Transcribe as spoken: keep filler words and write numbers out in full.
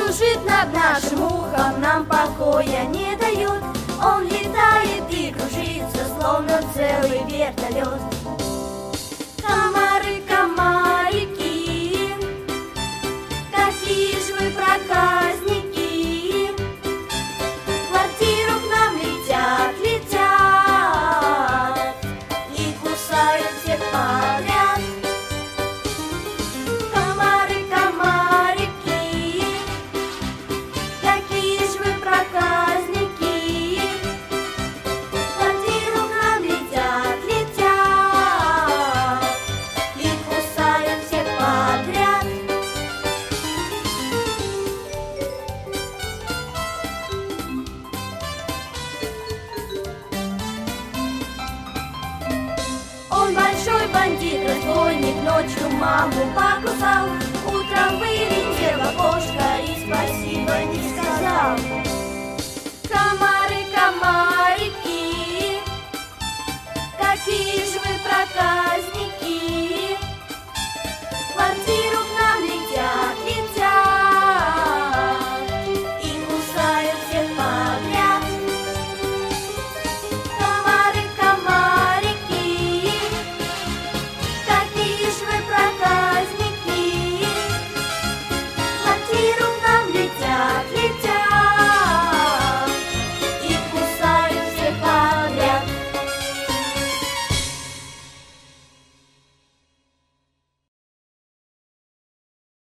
Кружит над нашим ухом, нам покоя не дает. Он летает и кружится, словно целый вертолет. Комары, комарики, какие ж вы проказники, в квартиру к нам летят, летят и кусают всех подряд. Комары, комарики, какие ж вы проказники, в квартиру к нам летят, летят и кусают всех подряд. Он большой бандит, разбойник, ночью маму покусал. Утром вылетел в окошко и спасибо не сказал. Комары, комарики, какие ж вы проказники,